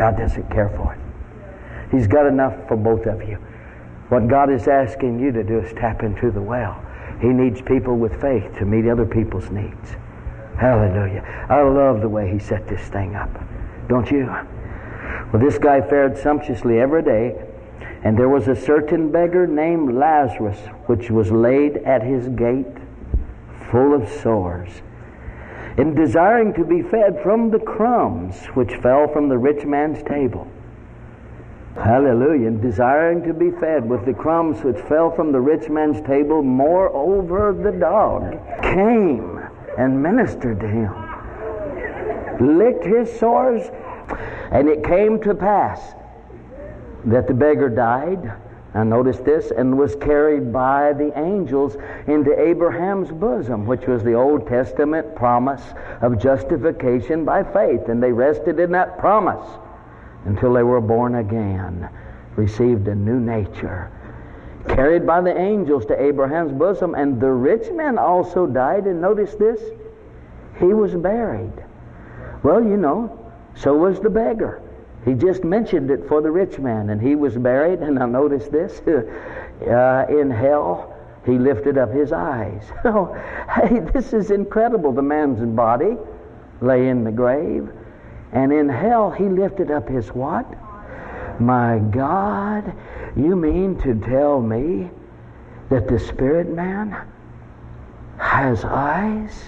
God doesn't care for it. He's got enough for both of you. What God is asking you to do is tap into the well. He needs people with faith to meet other people's needs. Hallelujah. I love the way He set this thing up. Don't you? Well, this guy fared sumptuously every day, and there was a certain beggar named Lazarus, which was laid at his gate, full of sores, and desiring to be fed from the crumbs which fell from the rich man's table. Hallelujah. And desiring to be fed with the crumbs which fell from the rich man's table, moreover the dog came and ministered to him, licked his sores. And it came to pass that the beggar died, now notice this, and was carried by the angels into Abraham's bosom, which was the Old Testament promise of justification by faith. And they rested in that promise until they were born again, received a new nature. Carried by the angels to Abraham's bosom, and the rich man also died, and notice this, he was buried. Well, you know, so was the beggar. He just mentioned it for the rich man, and he was buried. And now notice this, in hell he lifted up his eyes. Oh, hey, this is incredible. The man's body lay in the grave, and in hell he lifted up his what? My God, you mean to tell me that the spirit man has eyes?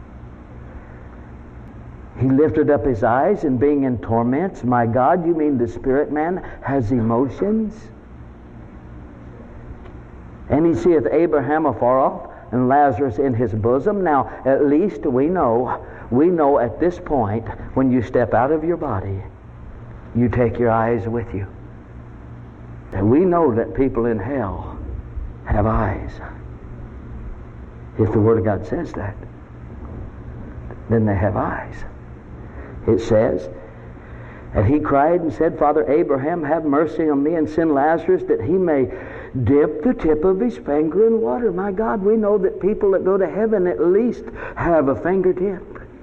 He lifted up his eyes, and being in torments, my God, you mean the spirit man has emotions? And he seeth Abraham afar off, and Lazarus in his bosom. Now, at least we know at this point, when you step out of your body, you take your eyes with you. And we know that people in hell have eyes. If the Word of God says that, then they have eyes. It says, and he cried and said, Father Abraham, have mercy on me, and send Lazarus that he may dip the tip of his finger in water. My God, we know that people that go to heaven at least have a fingertip.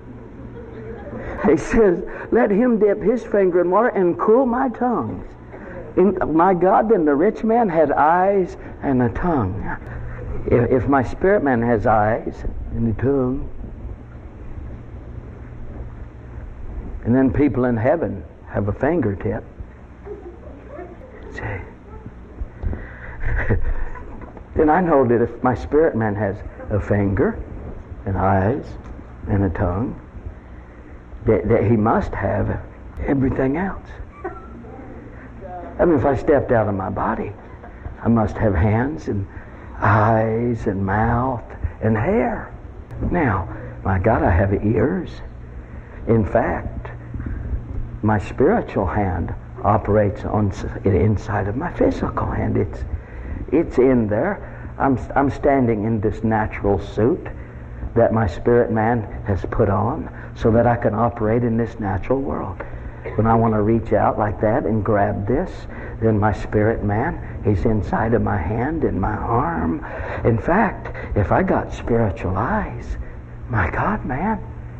He says, let him dip his finger in water and cool my tongue. My God, then the rich man had eyes and a tongue. If my spirit man has eyes and a tongue, and then people in heaven have a fingertip, see, then I know that if my spirit man has a finger and eyes and a tongue, that he must have everything else. I mean, if I stepped out of my body, I must have hands and eyes and mouth and hair. Now, my God, I have ears. In fact, my spiritual hand operates on inside of my physical hand. It's in there. I'm standing in this natural suit that my spirit man has put on so that I can operate in this natural world. When I want to reach out like that and grab this, then my spirit man, he's inside of my hand and my arm. In fact, if I got spiritual eyes, my God, man,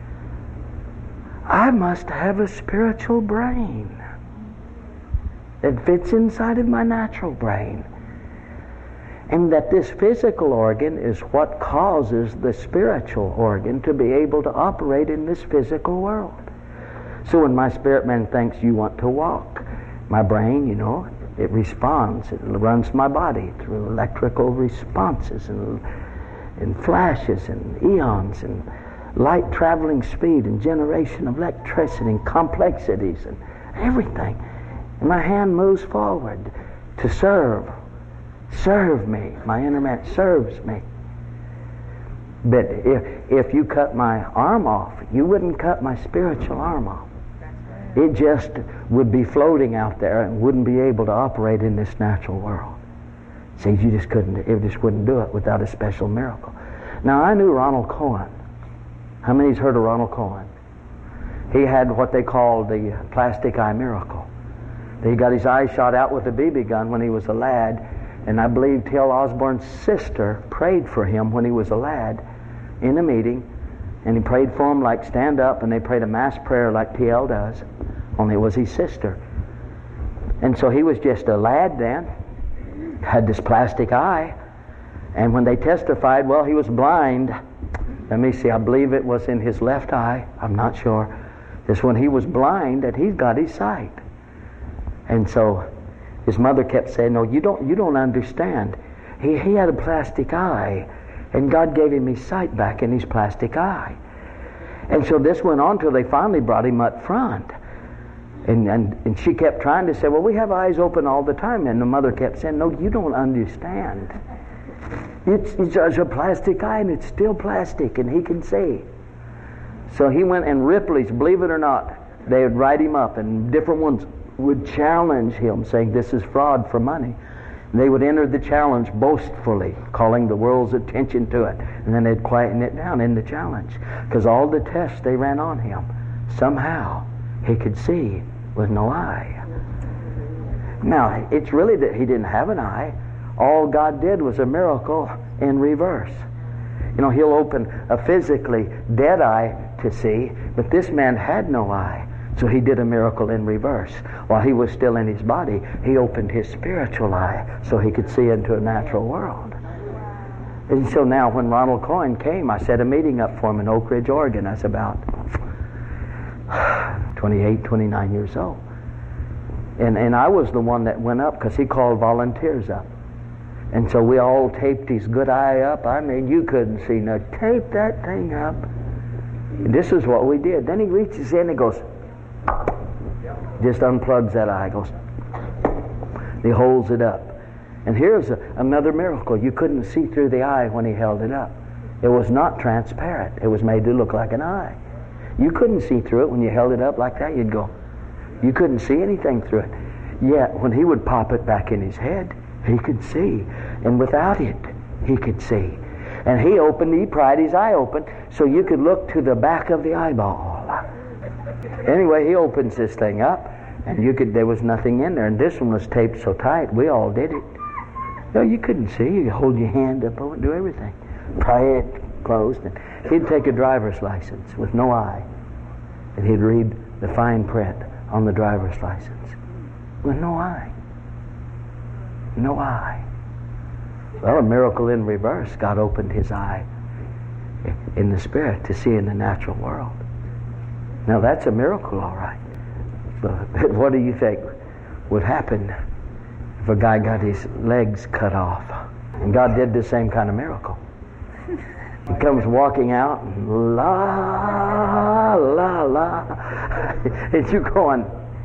I must have a spiritual brain that fits inside of my natural brain. And that this physical organ is what causes the spiritual organ to be able to operate in this physical world. So when my spirit man thinks you want to walk, my brain, it responds. It runs my body through electrical responses and flashes and eons and light traveling speed and generation of electricity and complexities and everything. And my hand moves forward to serve me. My inner man serves me. But if you cut my arm off, you wouldn't cut my spiritual arm off. It just would be floating out there and wouldn't be able to operate in this natural world. See, you just couldn't. It just wouldn't do it without a special miracle. Now, I knew Ronald Cohen. How many's heard of Ronald Cohen? He had what they called the plastic eye miracle. He got his eyes shot out with a BB gun when he was a lad, and I believe T.L. Osborne's sister prayed for him when he was a lad in a meeting, and he prayed for him like stand up, and they prayed a mass prayer like T.L. does only it was his sister. And so he was just a lad then, had this plastic eye. And when they testified, well, he was blind. Let me see, I believe it was in his left eye. I'm not sure. It's when he was blind that he got his sight. And so his mother kept saying, no, you don't understand. He had a plastic eye, and God gave him his sight back in his plastic eye. And so this went on till they finally brought him up front. And she kept trying to say, well, we have eyes open all the time. And the mother kept saying, no, you don't understand. It's just a plastic eye, and it's still plastic, and he can see. So he went, and Ripley's, believe it or not, they would write him up, and different ones would challenge him, saying this is fraud for money. And they would enter the challenge boastfully, calling the world's attention to it. And then they'd quieten it down in the challenge. Because all the tests they ran on him, somehow he could see with no eye. Now, it's really that he didn't have an eye. All God did was a miracle in reverse. You know, he'll open a physically dead eye to see, but this man had no eye. So he did a miracle in reverse. While he was still in his body, he opened his spiritual eye so he could see into a natural world. And so now when Ronald Coyne came, I set a meeting up for him in Oak Ridge, Oregon. I was about 28, 29 years old. And I was the one that went up because he called volunteers up. And so we all taped his good eye up. I mean, you couldn't see no. Tape that thing up. And this is what we did. Then he reaches in and goes, just unplugs that eye. Goes, he holds it up. And here's another miracle. You couldn't see through the eye when he held it up. It was not transparent. It was made to look like an eye. You couldn't see through it when you held it up like that. You'd go, you couldn't see anything through it. Yet when he would pop it back in his head, he could see. And without it, he could see. And he pried his eye open so you could look to the back of the eyeball. Anyway, he opens this thing up, and there was nothing in there. And this one was taped so tight, we all did it. No, you couldn't see. You hold your hand up and do everything. Pry it closed. And he'd take a driver's license with no eye, and he'd read the fine print on the driver's license with no eye. No eye. Well, a miracle in reverse. God opened his eye in the spirit to see in the natural world. Now that's a miracle, all right. But what do you think would happen if a guy got his legs cut off? And God did the same kind of miracle. He comes walking out, and la, la, la. And you're going...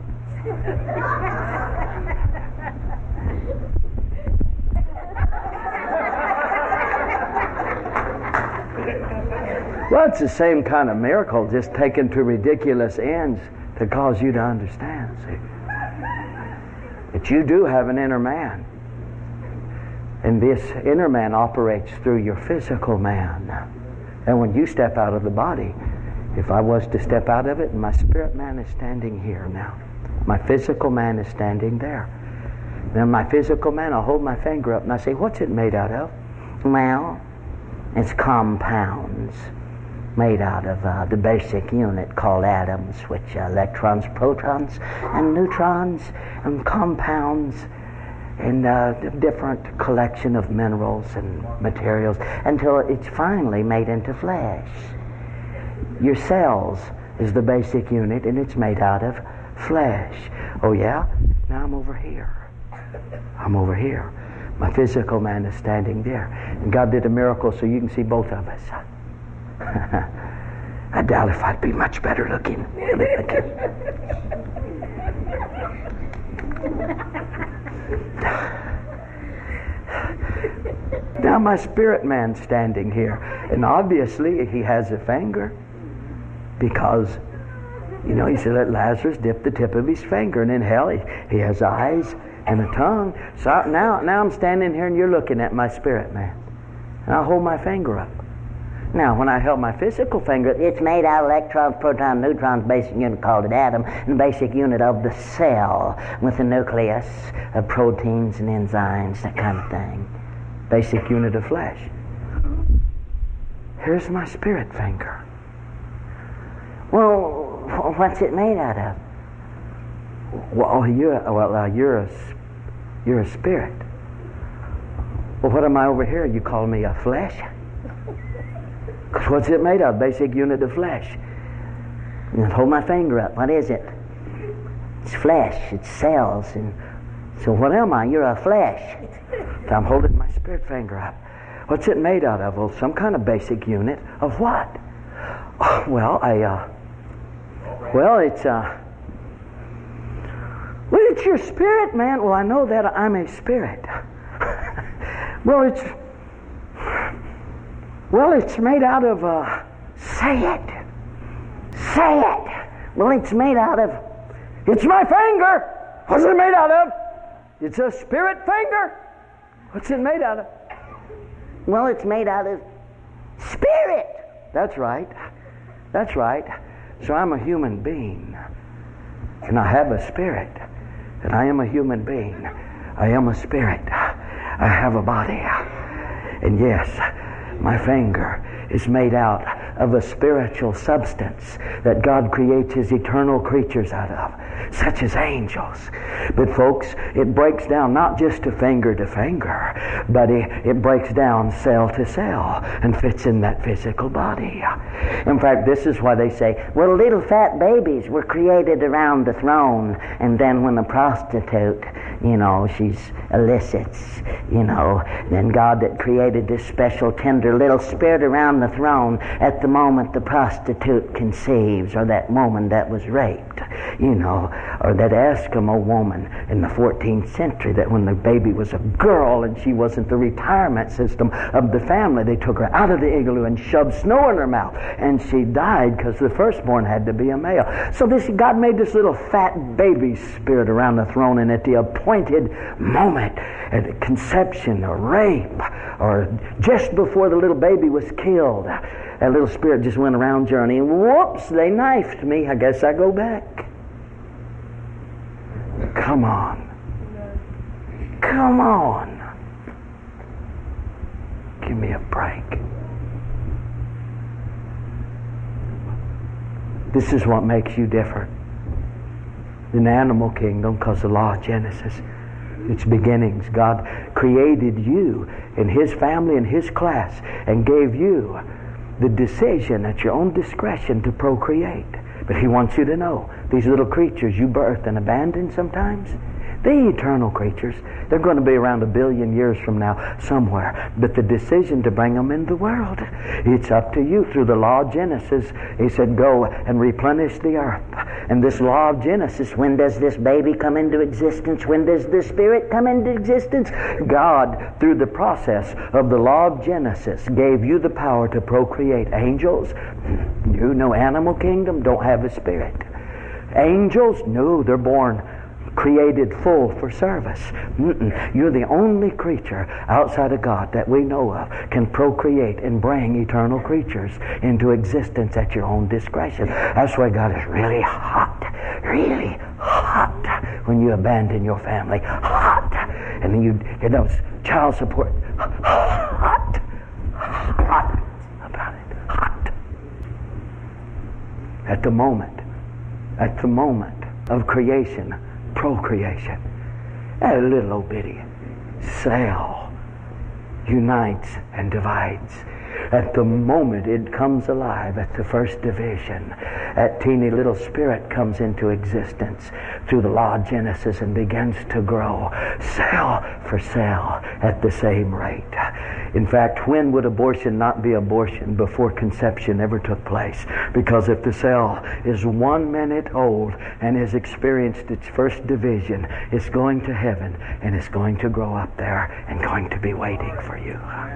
Well, it's the same kind of miracle, just taken to ridiculous ends to cause you to understand, see. That you do have an inner man. And this inner man operates through your physical man. And when you step out of the body, if I was to step out of it, my spirit man is standing here now. My physical man is standing there. Then my physical man, I'll hold my finger up and I say, what's it made out of? Well, it's compounds made out of the basic unit called atoms, which are electrons, protons, and neutrons, and compounds, and a different collection of minerals and materials until it's finally made into flesh. Your cells is the basic unit, and it's made out of flesh. Oh yeah? Now I'm over here. I'm over here. My physical man is standing there. And God did a miracle so you can see both of us. I doubt if I'd be much better looking. Really looking. Now my spirit man's standing here. And obviously he has a finger. Because, you know, he said let Lazarus dip the tip of his finger. And in hell he has eyes and a tongue. So now I'm standing here and you're looking at my spirit man. And I hold my finger up. Now, when I held my physical finger, it's made out of electrons, protons, neutrons, basic unit called an atom, and the basic unit of the cell with the nucleus of proteins and enzymes, that kind of thing. Basic unit of flesh. Here's my spirit finger. Well, what's it made out of? Well, you're a spirit. Well, what am I over here? You call me a flesh? What's it made of? Basic unit of flesh. Hold my finger up. What is it? It's flesh. It's cells. And so what am I? You're a flesh. So I'm holding my spirit finger up. What's it made out of? Well, some kind of basic unit of what? Oh, well, it's your spirit, man. Well, I know that I'm a spirit. It's made out of, say it. Well, it's made out of, it's my finger. What's it made out of? It's a spirit finger. What's it made out of? Well, it's made out of spirit. That's right. So I'm a human being. And I have a spirit. And I am a human being. I am a spirit. I have a body. And yes, my finger is made out of a spiritual substance that God creates His eternal creatures out of, such as angels. But folks, it breaks down not just to finger, but it breaks down cell to cell and fits in that physical body. In fact, this is why they say, well, little fat babies were created around the throne, and then when the prostitute, she elicits, then God that created this special tender little spirit around the throne at the moment the prostitute conceives, or that woman that was raped, or that Eskimo woman in the 14th century, that when the baby was a girl and she wasn't the retirement system of the family, they took her out of the igloo and shoved snow in her mouth, and she died because the firstborn had to be a male. So God made this little fat baby spirit around the throne, and at the appointed moment, at the conception or rape, or just before the little baby was killed, that little spirit just went around journeying. Whoops, they knifed me. I guess I go back. Come on. Give me a break. This is what makes you different in the animal kingdom, because the law of Genesis, its beginnings, God created you in His family and His class and gave you the decision at your own discretion to procreate. But He wants you to know, these little creatures you birth and abandon sometimes, the eternal creatures, they're going to be around 1 billion years from now somewhere. But the decision to bring them into the world, it's up to you. Through the law of Genesis, He said, go and replenish the earth. And this law of Genesis, when does this baby come into existence? When does the spirit come into existence? God, through the process of the law of Genesis, gave you the power to procreate. Angels, no animal kingdom, don't have a spirit. Angels, no, they're born created full for service. You're the only creature outside of God that we know of can procreate and bring eternal creatures into existence at your own discretion. That's why God is really hot when you abandon your family. Hot. And then you get those child support. Hot about it. Hot. At the moment of creation, procreation, a little old bitty cell unites and divides. At the moment it comes alive, at the first division, that teeny little spirit comes into existence through the law of Genesis and begins to grow cell for cell at the same rate. In fact, when would abortion not be abortion? Before conception ever took place. Because if the cell is 1 minute old and has experienced its first division, it's going to heaven and it's going to grow up there and going to be waiting for you.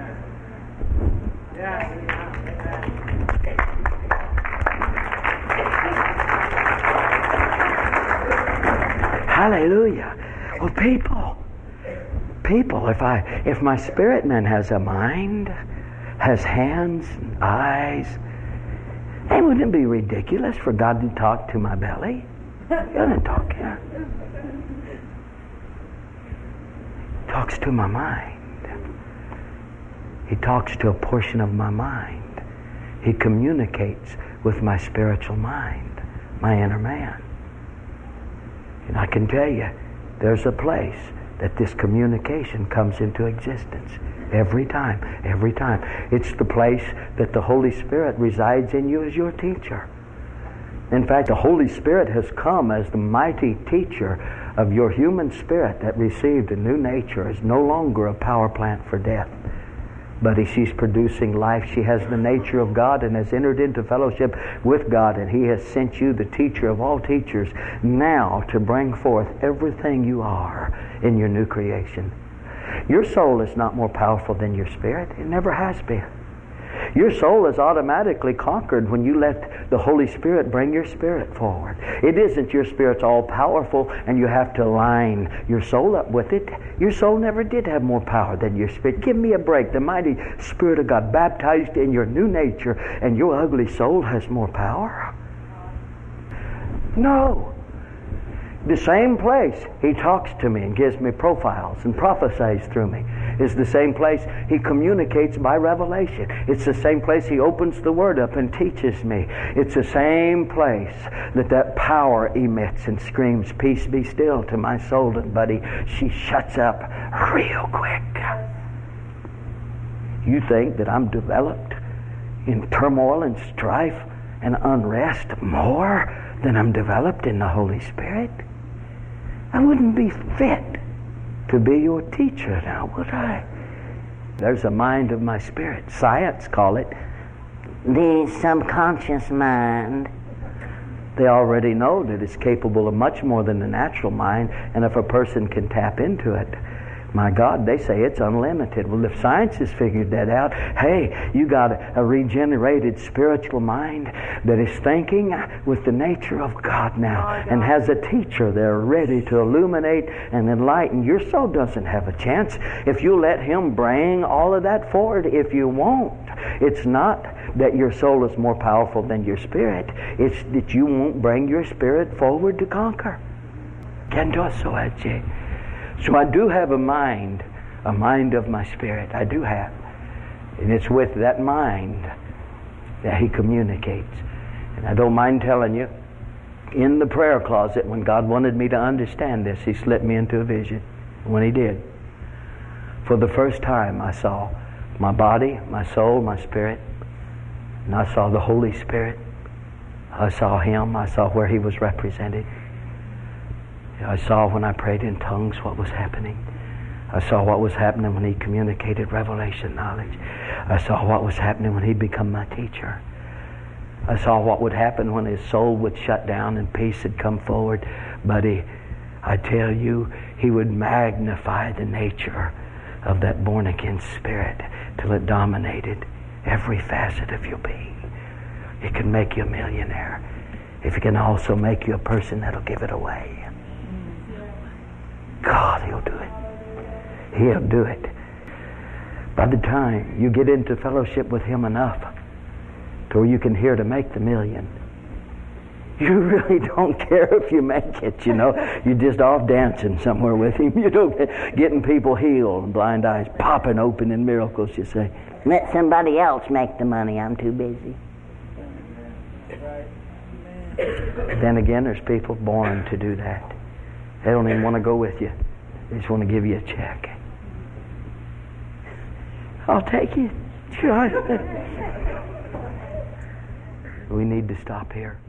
Hallelujah. Well, people, if my spirit man has a mind, has hands and eyes, it wouldn't be ridiculous for God to talk to my belly. He doesn't talk here. He talks to my mind. He talks to a portion of my mind. He communicates with my spiritual mind, my inner man. And I can tell you, there's a place that this communication comes into existence. Every time. It's the place that the Holy Spirit resides in you as your teacher. In fact, the Holy Spirit has come as the mighty teacher of your human spirit that received a new nature, is no longer a power plant for death. But she's producing life. She has the nature of God and has entered into fellowship with God. And He has sent you, the teacher of all teachers, now to bring forth everything you are in your new creation. Your soul is not more powerful than your spirit. It never has been. Your soul is automatically conquered when you let the Holy Spirit bring your spirit forward. It isn't your spirit's all powerful and you have to line your soul up with it. Your soul never did have more power than your spirit. Give me a break. The mighty Spirit of God baptized in your new nature, and your ugly soul has more power? No. The same place He talks to me and gives me profiles and prophesies through me is the same place He communicates by revelation. It's the same place He opens the Word up and teaches me. It's the same place that power emits and screams, "Peace be still," to my soul and body. She shuts up real quick. You think that I'm developed in turmoil and strife and unrest more than I'm developed in the Holy Spirit? I wouldn't be fit to be your teacher now, would I? There's a mind of my spirit. Science call it The subconscious mind. They already know that it's capable of much more than the natural mind, and if a person can tap into it, my God, they say it's unlimited. Well, if science has figured that out, hey, you got a regenerated spiritual mind that is thinking with the nature of God now and has a teacher there ready to illuminate and enlighten. Your soul doesn't have a chance if you let Him bring all of that forward. If you won't, it's not that your soul is more powerful than your spirit. It's that you won't bring your spirit forward to conquer. So I do have a mind of my spirit. I do have. And it's with that mind that He communicates. And I don't mind telling you, in the prayer closet, when God wanted me to understand this, He slipped me into a vision. And when He did, for the first time I saw my body, my soul, my spirit, and I saw the Holy Spirit. I saw Him. I saw where He was represented. I saw when I prayed in tongues what was happening. I saw what was happening when He communicated revelation knowledge. I saw what was happening when He'd become my teacher. I saw what would happen when His soul would shut down and peace had come forward. But I tell you, He would magnify the nature of that born-again spirit till it dominated every facet of your being. It can make you a millionaire. If it can also make you a person that'll give it away. God, He'll do it. He'll do it. By the time you get into fellowship with Him enough to where you can hear to make the million, you really don't care if you make it, you know. You're just off dancing somewhere with Him. You don't getting people healed and blind eyes popping open in miracles, you say. Let somebody else make the money. I'm too busy. Then again, there's people born to do that. They don't even want to go with you. They just want to give you a check. I'll take it. Sure. We need to stop here.